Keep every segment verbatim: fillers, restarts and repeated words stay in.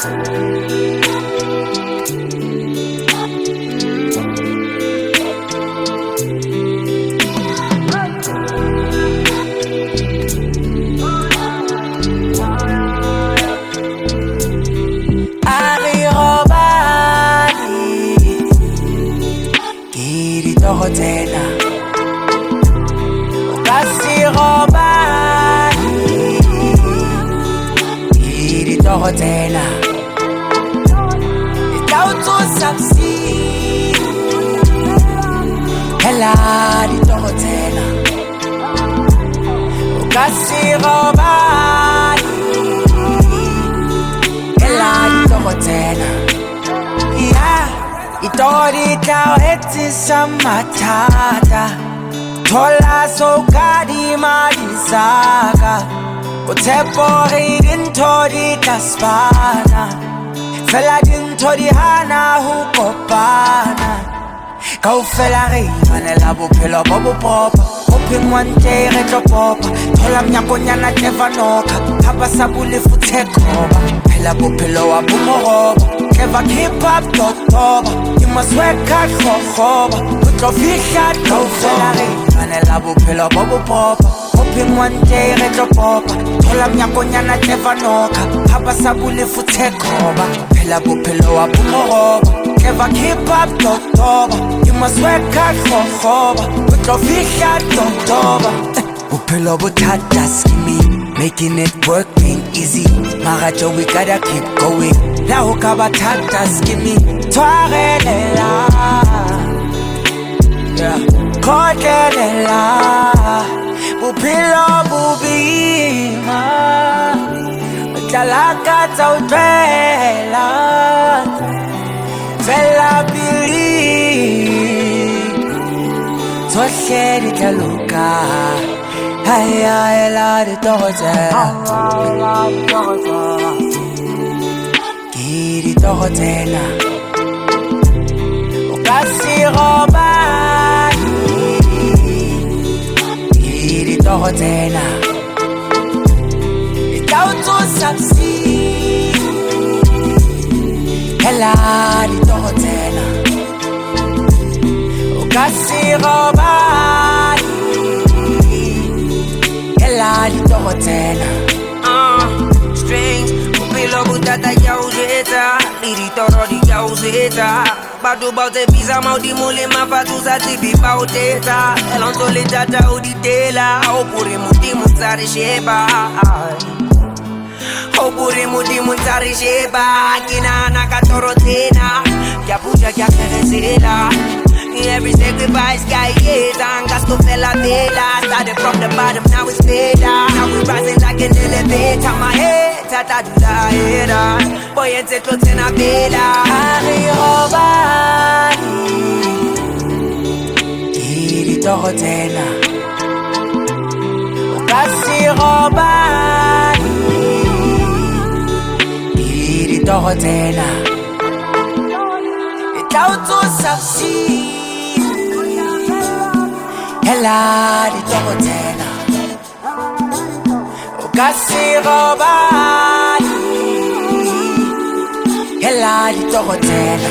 Tena Kasi robani Iri toho tena Itau tu sapsi Hela di toho tena Kasi robani Hela di toho tena Yeah Itori tau eti samatata Tola so kadi malisaka Kutepori dintori kaspana Fela dintori hana hukopana Kau fela rimane la bupelo bobo popa Hoping one day retro popa Tola mnyako nyana never noka Haba sabuli futekoba Pela bupelo wa bumoroba Never keep up to toba You must work hard for hoba Put your fish out, go fela rimane la bupelo bobo popa Hoping one day retro popa Tola mnyako nyana never noka Haba sabuli futekoba Pela bupelo wa bumoroba Never keep up to toba You must work hard for hoba Put your fish out to toba Bupelo butata skimmy Making it work ain't easy Marajo we gotta keep going La hoka batata skimmy Twarelela Yeah Kotelela Bupelo bubima Utalaka tautwela Fela bili Tosheri taluka Haya ela de tohotela Kiri tohotela Ukasi robani Kiri tohotela Itautu sapsi Hela di tohotela Ukasi robani Hela di tohotela Uh, strings Pupilo butata yauzeta Liri toro di yauzeta Batu baute pisa mau di mule mafatu sati pipa uteta Elonto le tata uditela Opure muti mutsari sheba Opure muti mutsari sheba Kina nakatoro tena Kya puja kya keresela Every sacrifice guy is and got to feel a vela. Started from the bottom, now it's better. Now we rising like an elevator. My head, tata do la header. Boy, it's a close in a vela. Ari robani Iri tohotela Ukasi robani Iri tohotela Itautu sapsi Hela di tohotela Ukasi robani Hela di tohotela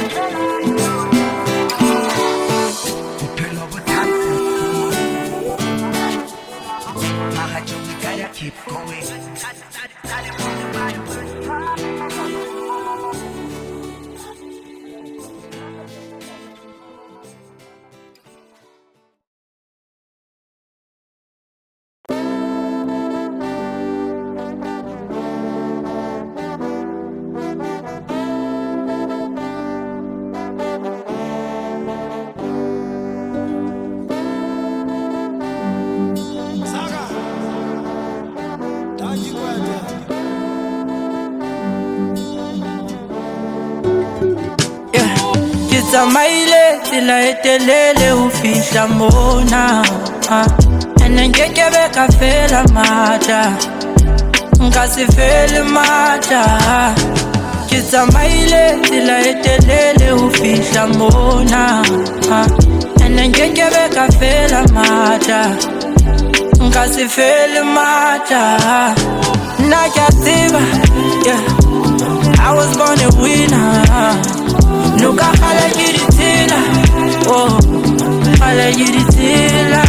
Upelo butata Marajo we gotta keep going Zamaile tila etelele ufisha mona Ene ngeke beka fela mata Ngasi fela mata Zamaile tila etelele ufisha mona Ene ngeke beka fela mata Ngasi fela mata Nakativa yeah Nuka khala giritila, oh, khala giritila.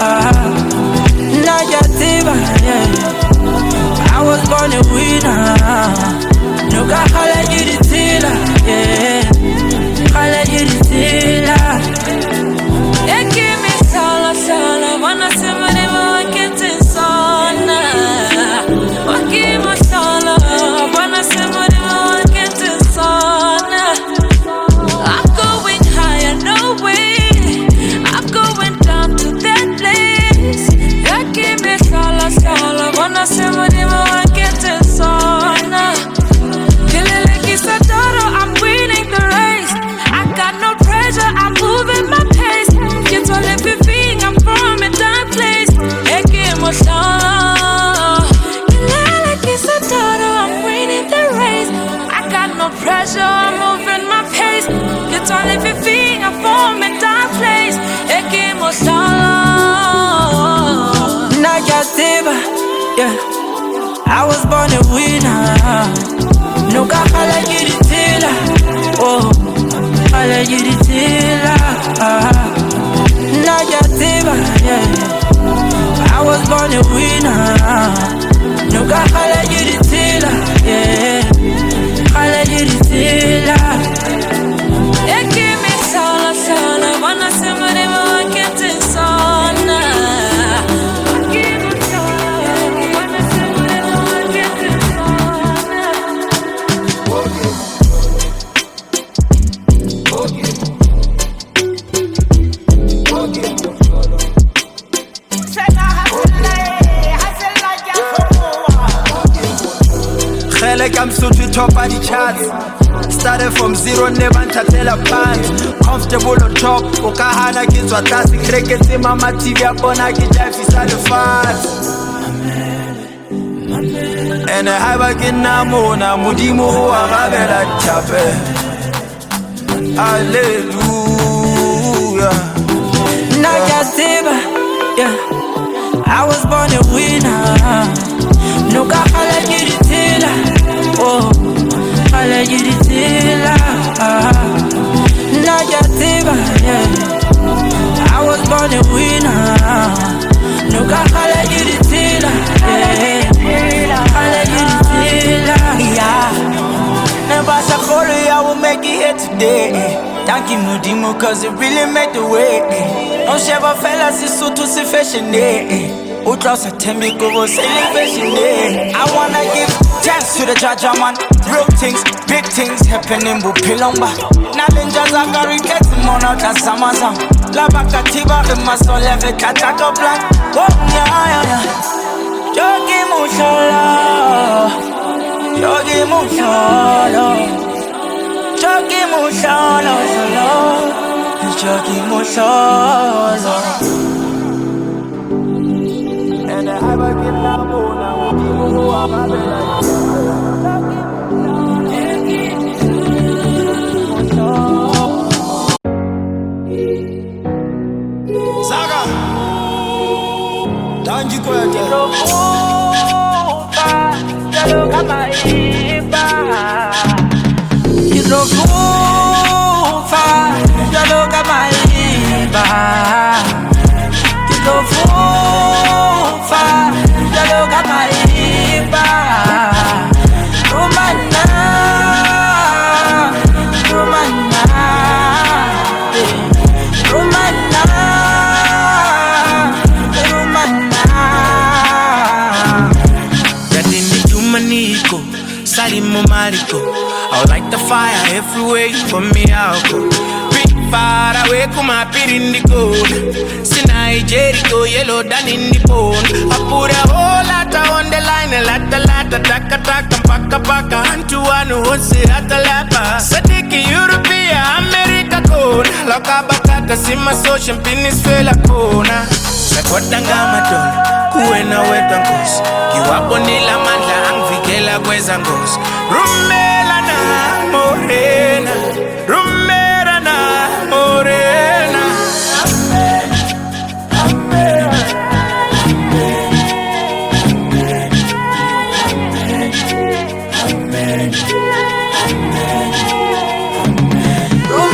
Najatiba, yeah. I was born a winner. Nuka khala giritila, yeah. Khala giritila. Eki mi sala sala, wana simani wa kiti sana. Waki mi sala, wana simani wa kiti sana. I'm going higher, no way. I'm going down to that place. Eki mi sala sala, wana simani wa kiti sana. Kilele kisadoro, I'm winning the race. I got no pressure, I'm moving my pace. Get all everything, I'm from a dark place. Eki mo sala. Kilele kisadoro, I'm winning the race. I got no pressure, I'm moving my pace. Get all everything, I'm from a dark place. Eki mo sala. Najatiba, yeah. I was born a winner. Nuka khala giritila, oh, khala giritila. Najatiba, yeah. I was born a winner. Nuka khala giritila, yeah. Khala giritila. Eki mi sala sala, wana simani wa kiti sana. Eki mi sala, wana simani wa kiti sana. Like I'm so to top of the charts. Started from zero, never tell a pants. Comfortable on top, Okahana kids were dancing. Crickets in my T V, upon I get jive, it's all the fans. And I have a kid now, Mona, Mudimu, I'm a chape. Hallelujah. Najatiba, yeah. I was born a winner. Nuka khala giritila, oh, khala giritila. Najatiba, yeah. I was born a winner. Nuka khala giritila, yeah. Khala giritila, Yeah. Never Sakori, I will make it here today. Thank you, Mudimu, cause it really made the way. No Sheva fellas, it's so to see fashion. Utros a temiko was celebration. I wanna give thanks to the judge, man. Real things, big things happening, but Pilomba. Nalinjas are gonna get more out of Samazam. La Bacatiba, the muscle level, Kataka Black. Oh, yeah, yeah. Jogi Mushola. Jogi Mushola. Jogi Mushola. Jogi Mushola. And I have a kid now, Mona, who I'm a Saga, don't you quit it? I would like the fire everywhere you put me out. Big far away, come up in the gold. Sinai, Jericho, yellow than in the bone. I put a whole lot on the line, a lot, a lot, a taka, taka, paka, paka, and to one who wants it at the lapa. Sadiki, European, America code. Loka bakata, sima social, penis, fella, kona. Sakwatanga madonna, kuena wetankos. Kiwabonila mandla, angvikela kwezangos. Rumela na morena, rumela na morena. Amen, amen, amen, amen.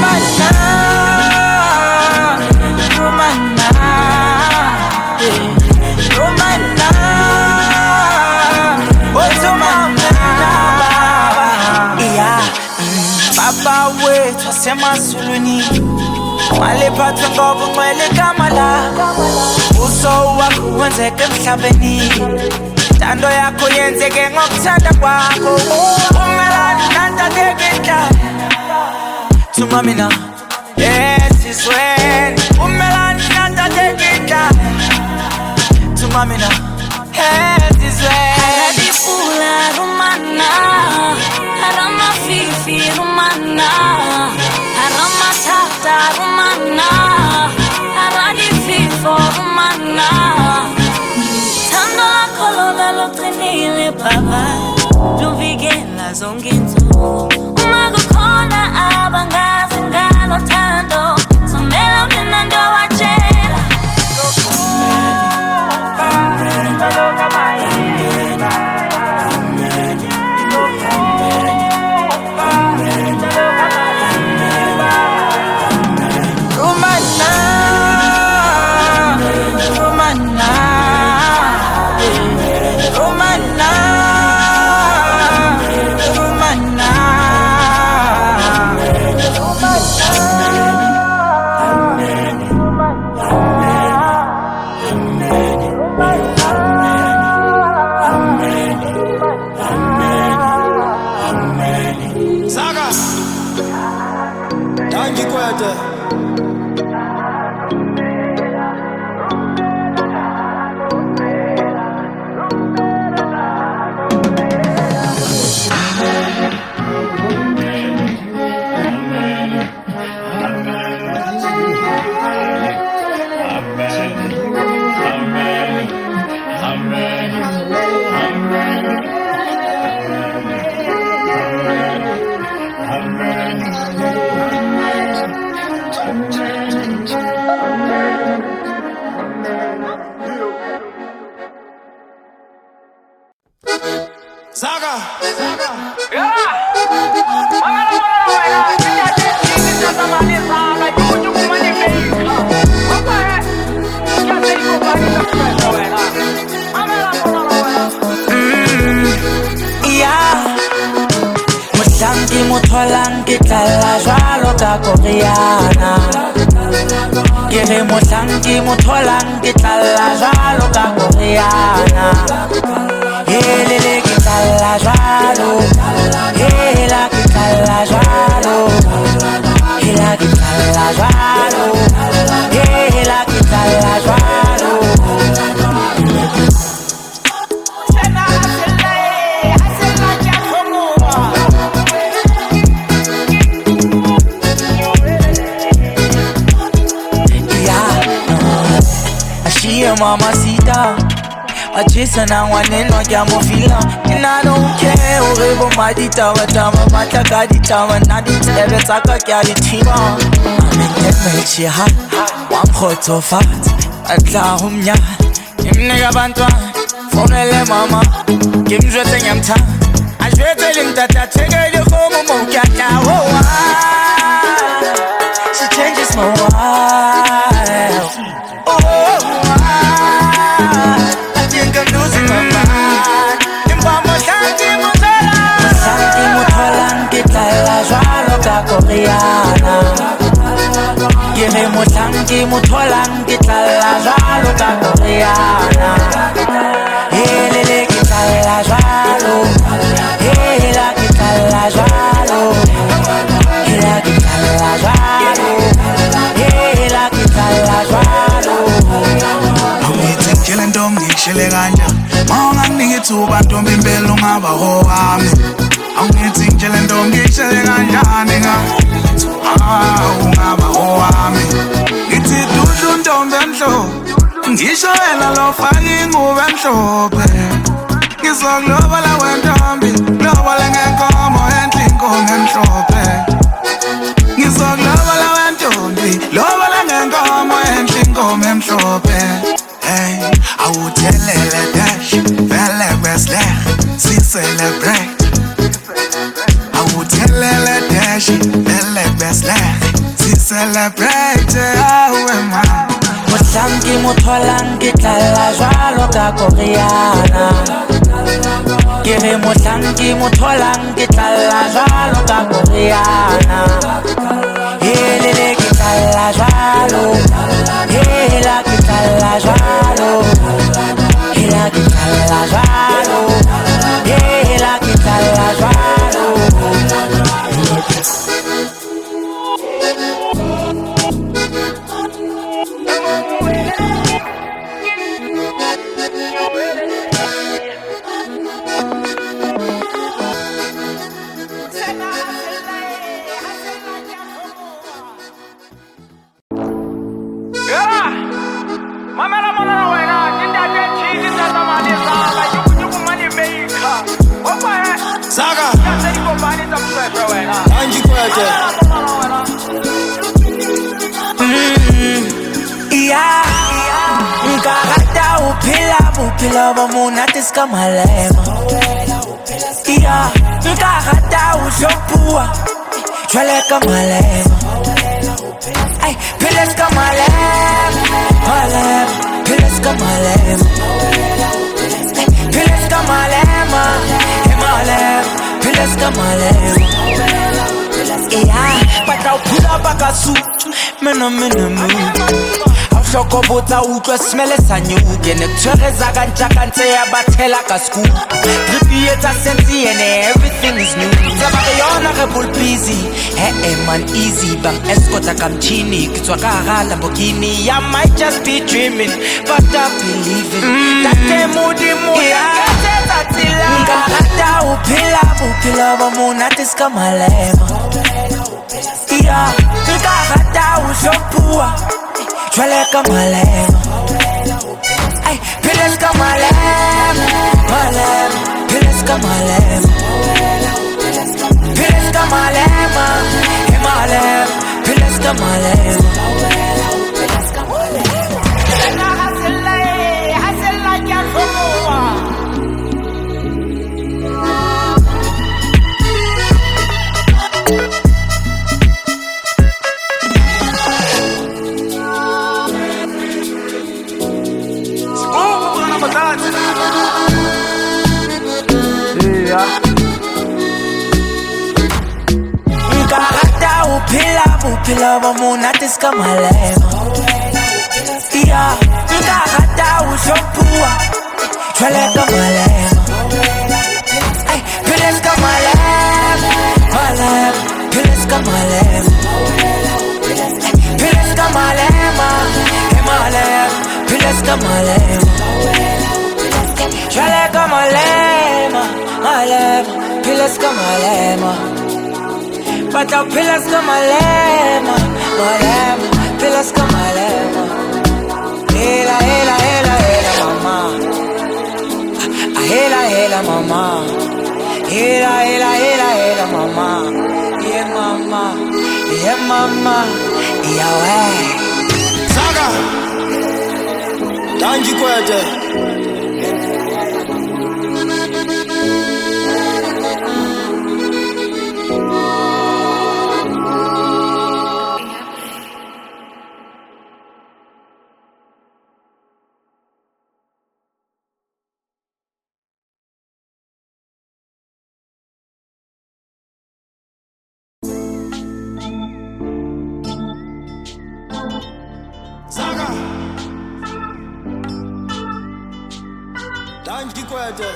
Baba wethu wasemasulwini walephathwe ngobungcwele igama lakho uso wakho wenzeke emhlabeni intando yakho yenzeke ngokuthanda kwakho umelani nantatekela Tuma mina esizweni umelani nantatekela Tuma mina esizweni Aradifula rumana Arama fifi rumana Arama tata rumana Aradififo rumana Tando la kolona lo trenile baba Luvikela zongintu Umago kona abangazi ngalo tando Somela minando wachela Kere mohlanki motholang ke tlalla jwalo ka Koreana Helele ke tlalla jwalo Hela ke tlalla jwalo Hela ke tlalla jwalo Hela ke tlalla jwalo Mamacita, a chasing and one in on Yamofila. And I don't care, Orebo Madita, what I'm a Matacadita, and Nadit, ever Taka Galitima. I'm in that makes you hot, one hot so fat, and Lahumya, Kim Negabantua, Fonele Mama, Kim Joting time. I should tell him that I take her to home, Mokata. She changes my wife. Koreana Kere mohlanki motholang ke tlalla jwalo ka Koreana Helele ke tlalla jwalo Hela ke tlalla jwalo Hela ke tlalla jwalo Hela ke tlalla jwalo Awuyithi ngitshele ntombi ngishele kanjani Mawunganginiki ithuba ntombi impela ungaba owami Awungithi ngitshele ntombi ngishele kanjani nga Awu ungaba owami Ngithi dudu ntombi emhlophe Ngisho wena lofaka ingubo emhlophe Ngizokulobola wentombi Lobola ngenkomo enhle inkomo emhlophe Ngizokulobola wentombi Lobola ngenkomo enhle inkomo emhlophe Hey, awuthelele dash Vele besle Si celebrate Awuthelele dash Vele besle Si celebrate Awe man Mohlanki motholang ke tlalla jwalo ka Koreana Ke re mohlang ke mo tholang ke tlalla jwalo ka Koreana. Hele ke tlalla jwalo, hela ke tlalla jwalo, hela ke tlalla jwalo, hela ke tlalla jwalo. Saga Anji kwete Yeah Nkarata uphila buphila bomonate ska malema. Yeah Nkarata uhlopua jwale ka malema. Ay phila ska malema, malema, phila ska malema, phila ska malema, malema, phila ska malema. Yeah but I'll pull up a suit. Mena mena mena Shoko bota utlwa smele sa nyuke ne tshwereza ka ntjaka ntse ya bathela ka scoop. Repeat sense and everything is new. Zaba ke yona re bull busy. Hey hey man easy bang escort ka mchini kitswa ka ga Lamborghini. I might just be dreaming but I believe it. Tate mudi mudi ketsa tsila. Ngata uphila uphila ba monate ska malema. Yeah ngata ushopua jwale ka malema. Ay phila ska malema, malema, phila ska malema, phila ska malema, hey malema, phila ska malema. Nkarata uphila buphila bomonate ska malema. Yeah nkarata uhlopua jwale ka malema. Ay phila ska malema, malema, phila ska malema, phila ska malema, hey malema, phila ska malema. Jwale ka malema, malema, phila ska malema. Bata phila ska malema, malema, phila ska malema. Hela hela hela hela mama. Hela hela mama. Hela hela hela hela mama. Yeah mama, yeah mama, yeah way. Saga Anji kwete Saga Anji kwete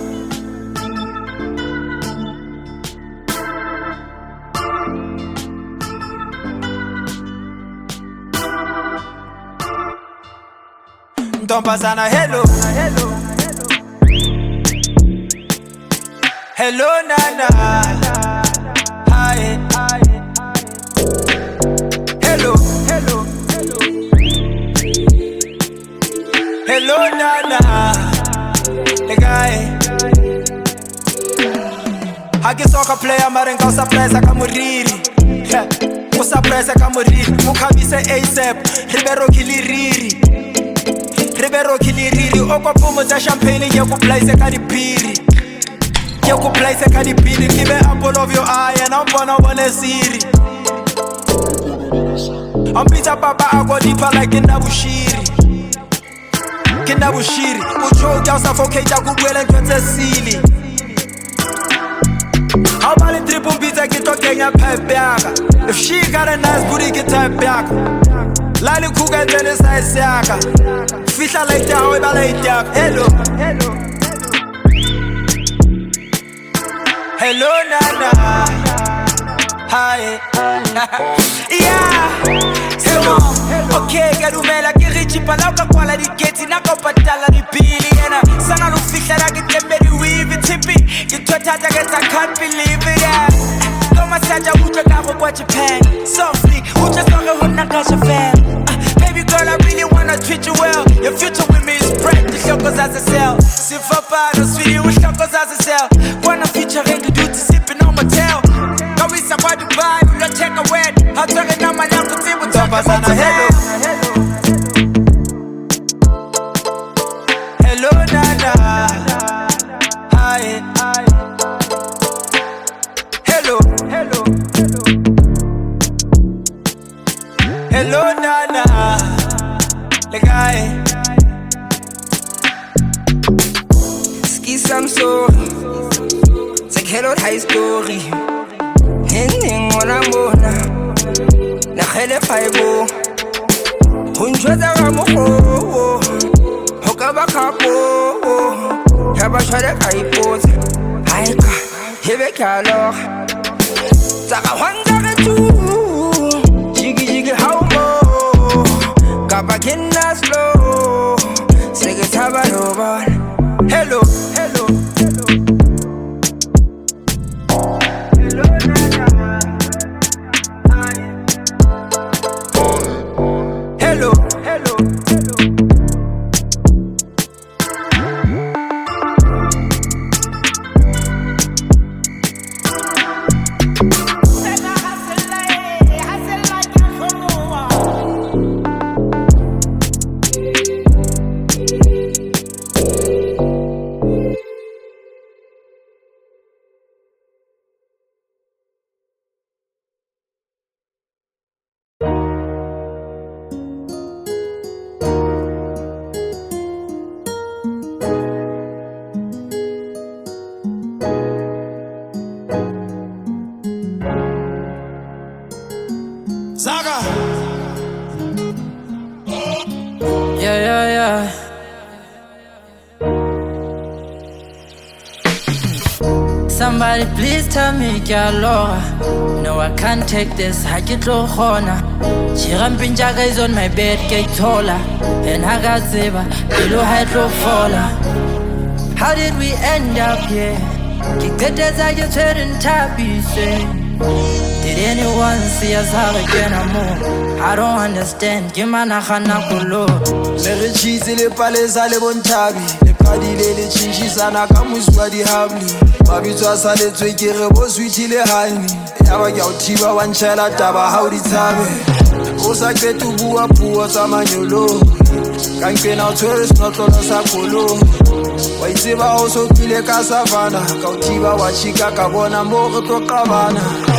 Ntombazana hello hello hello nana hi hello hello hello nana the guy Hagi soka player marenga usapresa kamuriri usapresa kamuriri mukhabise ASAP Ribero kiliriri Ribero kiliriri okwapumo za champagne yekuplace ka dipiri yekuplace ka dipiri give apple of your eye and I'm gonna wanna see I'm pizza papa I go deeper like Kindabushiri Kindabushiri ujoke usuffocate akubwela ntwethe silly How about the triple pizza get talking a pipe yaka? If she got a nice booty get type yaka. Lali kuga tell us size yaka. Fish like that, how about like that? Hello, hello. Hello, Nana. Hi. Yeah. Hello. Okay, get umela ke richi pala ka kwala di gate na ka patala di bili yena. Sana no fihla la ke tembeli weave tipi. Ke thotata ke I can't believe it. Yeah. Go massage uche ka go kwa Japan. Softly, uche so go hona ka fan. Baby girl, I really wanna treat you well. Your future with me is bright. The shokos as a cell. Si fa pa no sweetie, we shokos as a cell. Wanna feature ready do to sipping on my tail. Go we sa kwa Dubai, we don't check a wet. I turn it on my lap to see what's up. Hello, hello, Nana. Hi, hi. Hello, hello, hello, Nana. The guy. Ski some sorry. Take hello high story. Ending on a mona. Na hele faibo. Hunjwaza ramoko. Hokaba kapo. Haba shade kaipot. Haika. Hebe kalo. Saka hwanda retu. Jiggy jiggy how mo. Kaba kinda slow. Sege tabaroba. Hello, hello, hello. Hello, Nana. Hi. Hello, hello, hello. Zaga. Yeah, yeah, yeah. Somebody please tell me, Galora. No, I can't take this. I get low corner. Chirampin Jaga is on my bed, get taller. And I got Zeba, below hydro faller. How did we end up here? Get good as I just heard in Tappy say. Did anyone see us out again or more? I don't understand. Gimana khana kulo. Le cheese le palesa le bontabi. Le padi le le chinchisa na kamuswa di hamli. Mabitso sa le tswekere bo sweet le hani. Ya ba ya uthiba wa ntshela taba ha o di tsabe. O sa ketu bua puo tsa manyolo. Ka nkena o tshwere snotlolo sa kolo. Wa itseba o so pile ka savana. Ka uthiba wa chika ka bona mo re tlo qabana.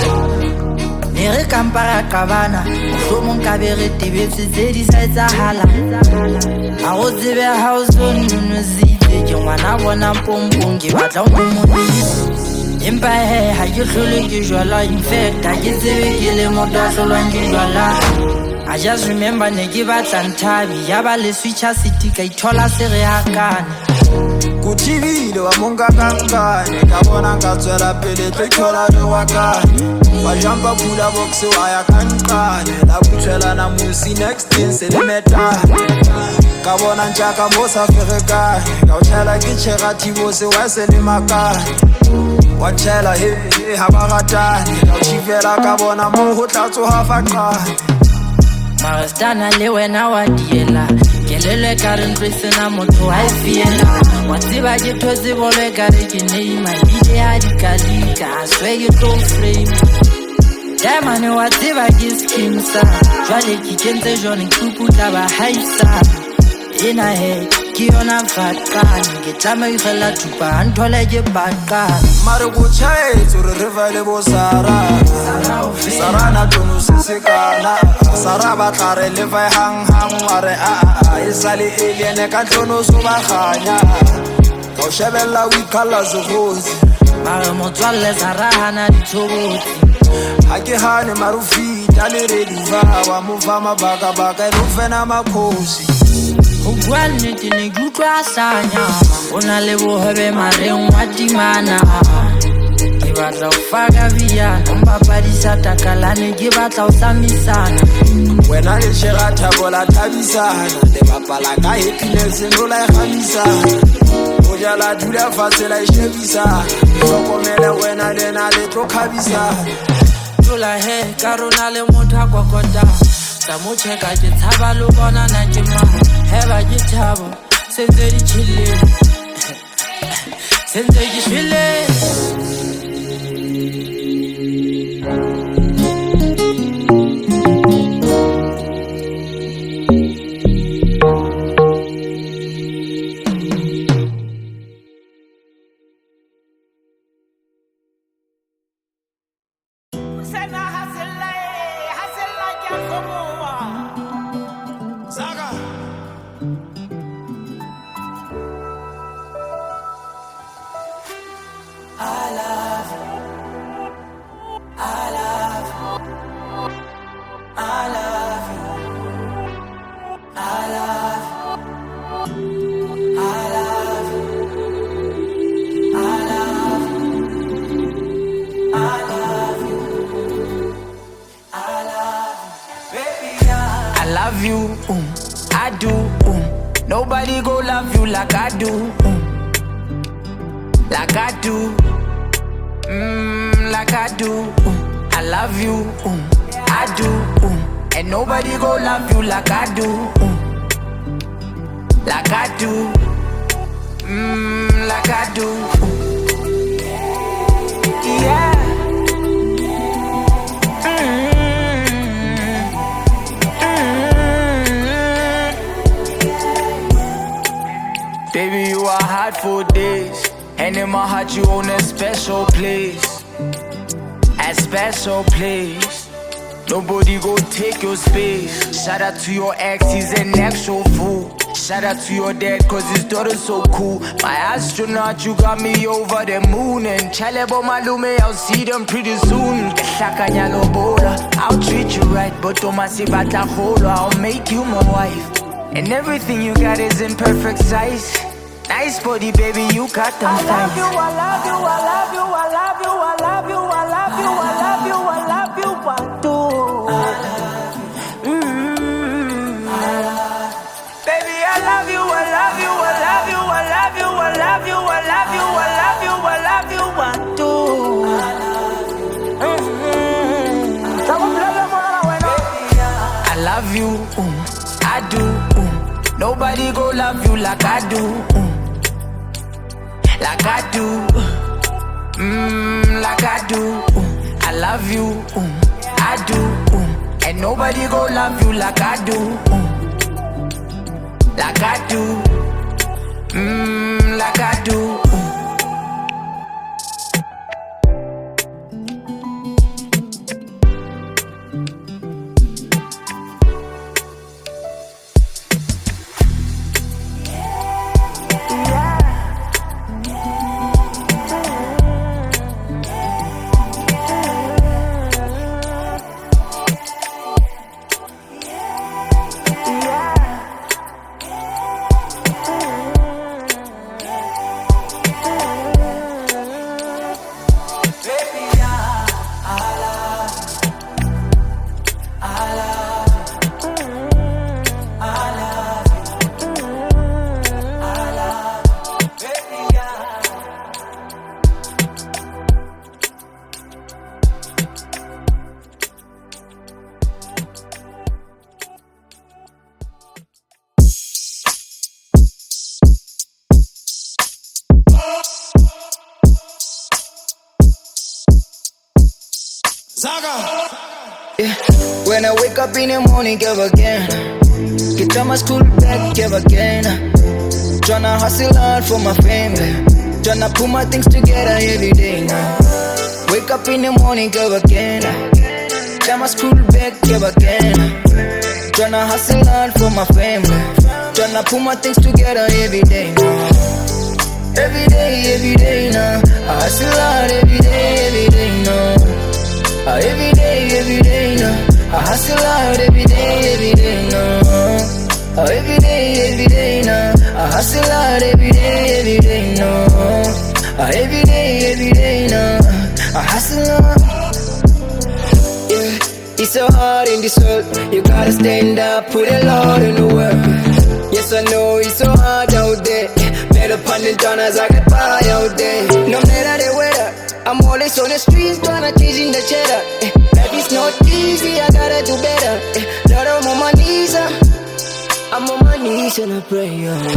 Nere kampara kabana Mohlomong ka be re tebetse tse di sa etsahala A go tsebe ha o so nunuzitse Ke ngwana bona mpompong ke batla o momonise Empa he ha ke hlole ke jwala In fact ha ke tsebe ke le motho a hlolwang ke jwala I just remember ne ke batla nthabi Ya ba le switcha city ka ithola se re hakane Kuthibile wa monga kankane Ka bona nka tswela pele tlo ithola le wakane Ba jumpa pula box wa ya kankane La butshela na musi next thing se le meta Ka bona ntjaka mo sa ferekane Ka o tshela ke tshegati bo se wa se le makane Wa tshela he he ha ba ratane Ka o tshifela ka bona mo ho tla tsoha faqane Marastana le wena wa diela Kelele ka re ntwesena motho a e fiela Wa tseba ke thotse bolo e ka re ke Neymar Bide ha di kalika I swear ke tlo flame Diamane wa tseba ke skimsa Jwale ke kentse jone nkukutla ba haisa Ena he ke yona fatane Ke tlama ikgela thupa anthole ke bakane Mare go chaetso re re vele bo Sara Sara na tono se se kana Sara ba tlare le vai hang hang mare a a e sale alien ka tono so ba khanya Ka o shebella we colors of rose Mara motswalle sarahana ditshobotsi. Ha ke hane marufita le reduva wa mova mabaka baka no fena makhosi. Ho bua nnete ne ke utlwa hlanya o na le bohebe mareng wa timana. Ke batla ho faka viana mbapadisa takalane ke batla ho samisana. Wena le shera thabola thabisana le bapala ka happiness no la khamisana. O jala dula fatshe la shebisana. Hlokomela wena le na le tlo khabisana. Tula he karona le motho kwa kota. Sa mo cheka ke thaba lo bona na ke ma. Heba ke thabo senze di chile. Senze ke chile. Nobody go love you like I do, mm. Like I do, mm, like I do, mm. I love you, mm. I do, mm. And nobody go love you like I do, mm. Like I do, mm, like I do, mm. Yeah. Baby, you are hot for days, and in my heart you own a special place, a special place. Nobody go take your space. Shout out to your ex, he's an actual fool. Shout out to your dad, cause his daughter's so cool. My astronaut, you got me over the moon. And Chalebo Malume, I'll see them pretty soon. I'll treat you right, but I'll make you my wife. And everything you got is in perfect size. Nice body, baby, you got them thighs. I love you, I love you, I love you, I love you, I love you, I love you, I love you, I love you, I do. Mm-hmm. Baby, I love you, I love you, I love you, I love you, I love you, I love you, I love you, I love you, I do. Mm-hmm. I love you, mm, I do. Mm. Nobody go love you like I do. Mm. Like I do, mm, like I do, mm. I love you, mm. I do, mm. And nobody go love you like I do, mm. Like I do, mm, like I do, mm. Yeah. When I wake up in the morning, give again. Get on my school back, give again. Tryna hustle hard for my family. Tryna put my things together every day now. Wake up in the morning, give again. Get my school back, give again. Tryna hustle hard for my family. Tryna put my things together every day now. Every day, every day now. I hustle hard every day, every day now. Uh, every day, every day now. I hustle hard every day, every day now. Uh, every day, every day now. I hustle hard every day, every day now. Uh, every day, every day now. I hustle hard. Yeah, it's so hard in this world. You gotta stand up, put a lot in the work. Yes, I know it's so hard out there. Made up on the dollars, I get by out there. No matter the weather, I'm always on the streets, tryna change in the cheddar. Eh, life is not easy, I gotta do better. Eh, Lord, I'm on my knees, uh, I'm on my knees and I pray. Uh.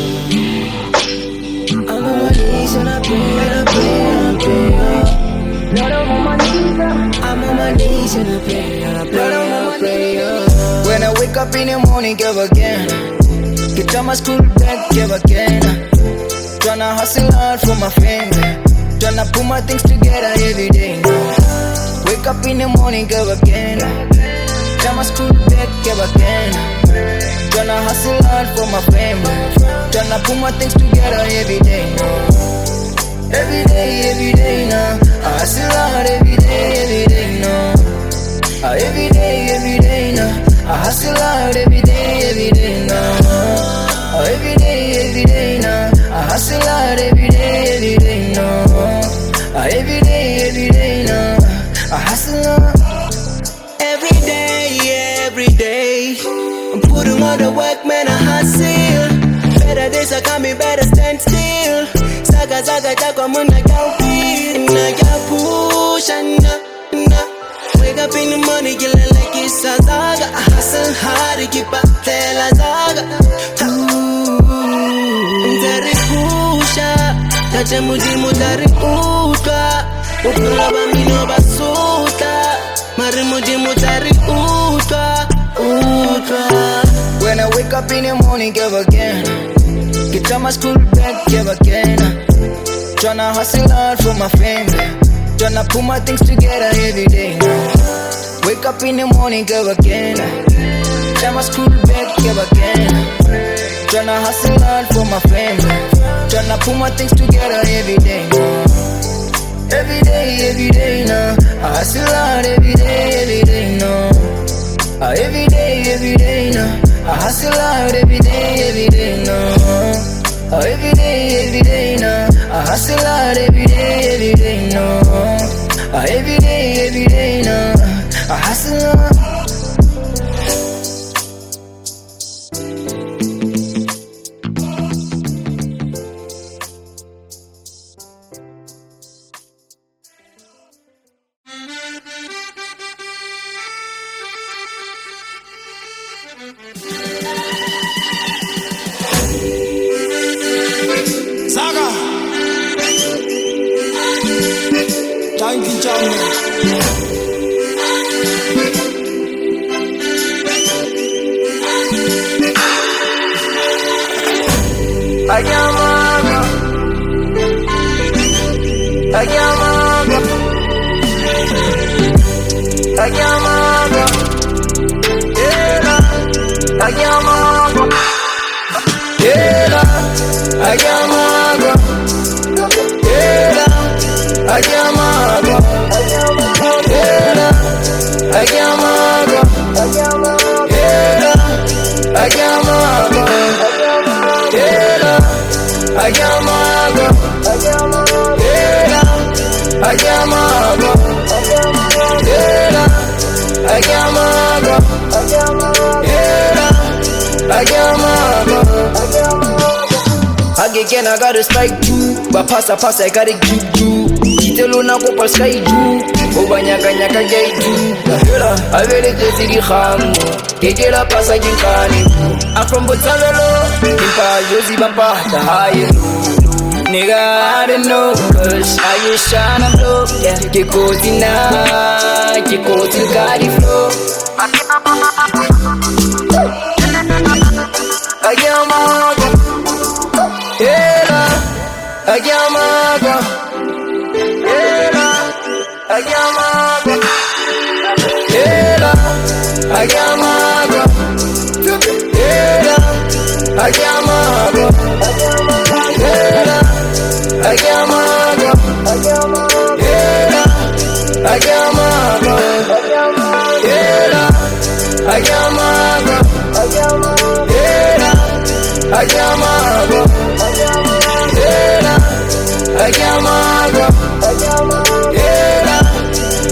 I'm on my knees and I pray, and I pray, and I pray. Uh. Lord, I'm on my knees, uh. I'm on my knees and I pray, and I pray, and I pray. Uh. When I wake up in the morning, give again. Get on my school bag, give again. Tryna hustle hard for my family. Tryna put my things together every day. Wake up in the morning, give again. Try my school bag, give again. Tryna hustle hard for my family. Tryna put my things together every day. Every day, every day now. I hustle hard every day, every day now. Every day, every day now. I hustle hard every day, every day now. Oh, every day, every day now. I hustle hard every day, every day now. Oh, every day, every day now. I hustle hard. Every day, every day. I'm putting all the work, man, I hustle. Better days are coming, better stand still. Saga, saga, takwa muna kaupi. Na ya push, na, na. Wake up in the morning, get like it's a saga. I hustle hard to keep up, tell a saga. Ndari pusha, tache mujimu dari utwa. Ukula bambino basuta, mari mujimu dari utwa, utwa. When I wake up in the morning, give again. Get on my school bag, give again. Tryna hustle hard for my family. Tryna put my things together every day. Wake up in the morning, give again. Try my school bag, give again. Tryna hustle hard for my family. Tryna put my things together every day. Every day, every day now. I hustle hard every day, every day now. Every day, every day now. I hustle hard every day, every day now. Every day, every day now. I hustle hard every day, every day now. Every day, every day now. I hustle hard. Saga Tanki Channel Ayamaga Ayamaga Ayamaga Yeah Ayamaga Yeah Ayamaga Yeah Ayamaga Yeah Ayamaga Yeah Ayamaga Yeah Ayamaga Yeah Ayamaga Yeah Ayamaga Yeah Ayamaga Again, I gotta strike you. But pass a pass, I gotta give you. Kitelo na ko pas kai ju. Obanyaka nyaka jai ju. I really just the khamu. Kekela pasa jinkani. I'm from Botsalo. Impa Josi Bamba the high. Nigga, I don't know, cause I just shine blow. Yeah, Kikotina, Kikotil Gadi flow. Ayamaga Yeah Ayamaga Yeah Ayamaga Yeah Ayamaga Yeah Ayamaga Yeah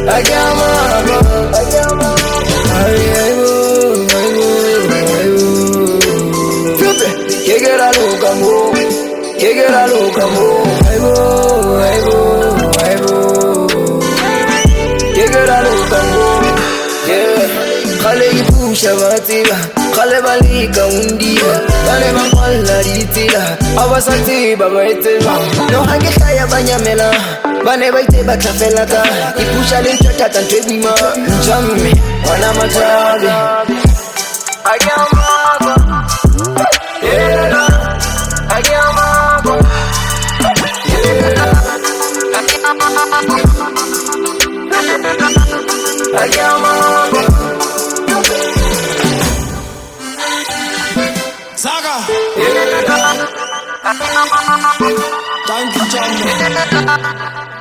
Ayamabo, ayamabo, ayebo, ayebo, ayebo. Fute, que quiera loca mo, que quiera loca mo, ayebo, ayebo, ayebo. Que quiera loca mo, yeah. Khale ipusha batila, khale balika undia, khale bangwala ditila, abasati babaitela. No hange khaya banyamela. Bane baite batlafela ka ipusha le ntata tantwebima njamme wana matabe ayamabo yeah ayamabo yeah ayamabo Saga yeah thank you John